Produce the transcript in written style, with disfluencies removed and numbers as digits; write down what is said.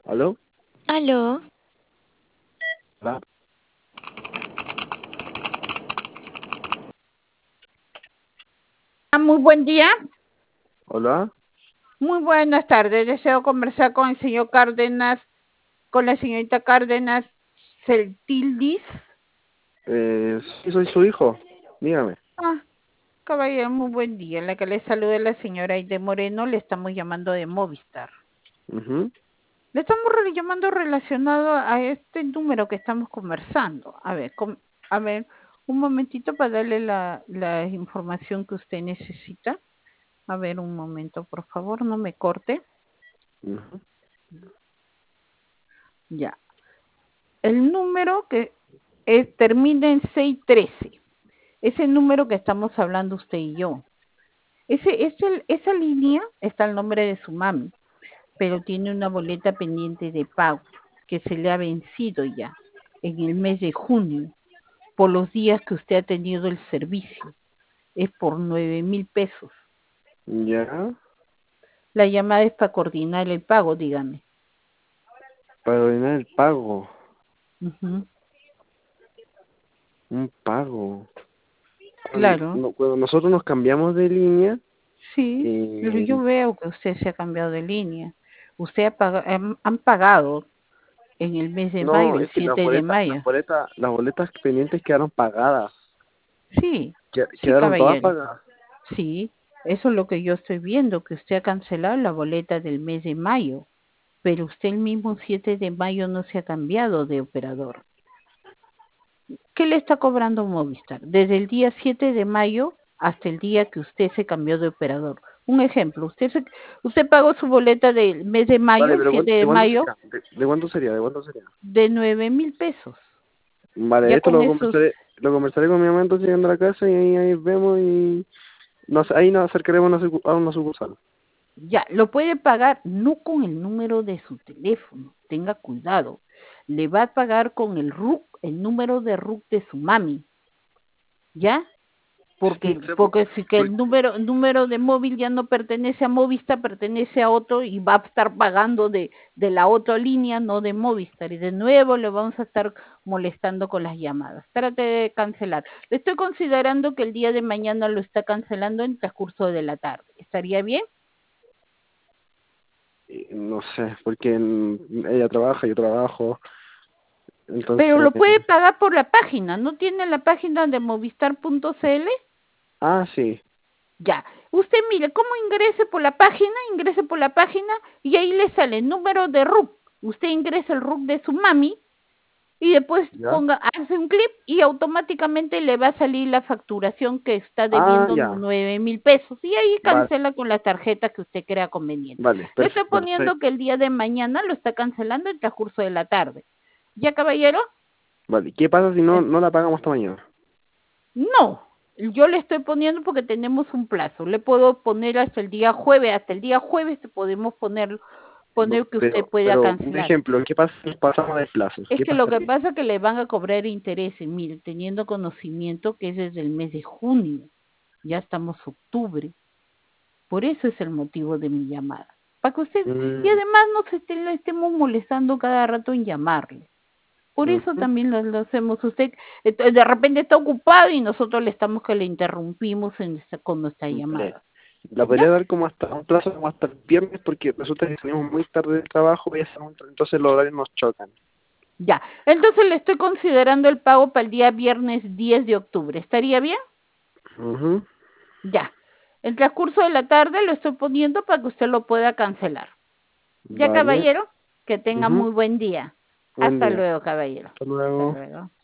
¿Aló? Aló, Hola. Muy buen día, ¿Hola? muy buenas tardes. Deseo conversar con el señor Cárdenas, con la señorita Cárdenas Celtildis. Sí, soy su hijo. Dígame. Ah, caballero, muy buen día. La que le saluda la señora Aide Moreno, le estamos llamando de Movistar. Ujú. Le estamos llamando relacionado a este número que estamos conversando. A ver, un momentito para darle la información que usted necesita. A ver, un momento, por favor, no me corte. Ujú. Ya. El número que termina en 613. Ese número que estamos hablando usted y yo. Esa línea está el nombre de su mami, pero tiene una boleta pendiente de pago que se le ha vencido ya en el mes de junio por los días que usted ha tenido el servicio. Es por 9.000 pesos. Ya. La llamada es para coordinar el pago, dígame. Para ordenar el pago. Ujú, Un pago. claro, Cuando nosotros nos cambiamos de línea, sí, pero eh, yo veo que usted se ha cambiado de línea. Usted han pagado en el mes de mayo, no, el es que 7 de mayo. las boletas pendientes quedaron pagadas. Sí, sí, Quedaron todas caballero. pagadas. Sí, eso es lo que yo estoy viendo, que usted ha cancelado la boleta del mes de mayo, pero usted el mismo 7 de mayo no se ha cambiado de operador. ¿Qué le está cobrando Movistar? Desde el día 7 de mayo hasta el día que usted se cambió de operador. Un ejemplo, usted pagó su boleta del mes de mayo, Vale, el pero 7 ¿de de cuánto mayo, sería? ¿De cuánto sería? ¿De cuánto sería? de 9.000 pesos. Vale, Ya esto con esos, lo conversaré con mi mamá entonces llegando a la casa y ahí vemos y ahí nos acercaremos a una sucursal. ya, lo puede pagar no con el número de su teléfono, tenga cuidado. Le va a pagar con el RUC, el número de RUC de su mami, ¿ya? Sí, Porque, sé, porque si que el número de móvil ya no pertenece a Movistar, pertenece a otro y va a estar pagando de la otra línea, no de Movistar. Y de nuevo le vamos a estar molestando con las llamadas. Trate de cancelar. Le estoy considerando que el día de mañana lo está cancelando en el transcurso de la tarde. ¿Estaría bien? no sé, porque ella trabaja, yo trabajo, Pero entonces, lo puede pagar por la página. ¿No tiene la página de movistar.cl? sí, Ya. Usted mire, ¿cómo ingrese por la página y ahí le sale el número de RUC. Usted ingresa el RUC de su mami y después ya, hace un clip y automáticamente le va a salir la facturación que está debiendo ya, 9.000 pesos y ahí vale, cancela con la tarjeta que usted crea conveniente. vale, Le estoy perfecto, poniendo que el día de mañana lo está cancelando en el transcurso de la tarde. ¿Ya, caballero? vale, ¿qué pasa si no la pagamos hasta mañana? No, yo le estoy poniendo porque tenemos un plazo. Le puedo poner hasta el día jueves te podemos poner que usted pueda Pero, un cancelar. ejemplo, ¿qué pasa si nos pasamos de plazos? Es ¿Qué que lo que pasaría? pasa es que le van a cobrar intereses, mire, teniendo conocimiento que es desde el mes de junio, ya estamos octubre, por eso es el motivo de mi llamada, para que usted, y Mm, además no le estemos molestando cada rato en llamarle. Por eso ujú. también lo hacemos. Usted de repente está ocupado y nosotros le estamos que le interrumpimos con nuestra Vale, llamada. la ¿Ya? podría dar como hasta un plazo como hasta el viernes porque resulta que salimos muy tarde del trabajo y entonces los horarios nos chocan. Ya. Entonces le estoy considerando el pago para el día viernes 10 de octubre. ¿Estaría bien? Ujú. Ya. El transcurso de la tarde lo estoy poniendo para que usted lo pueda cancelar. ¿Ya, Vale. caballero? Que tenga Ujú. muy buen día. Buen Hasta día. luego, caballero. Hasta Hasta luego. luego.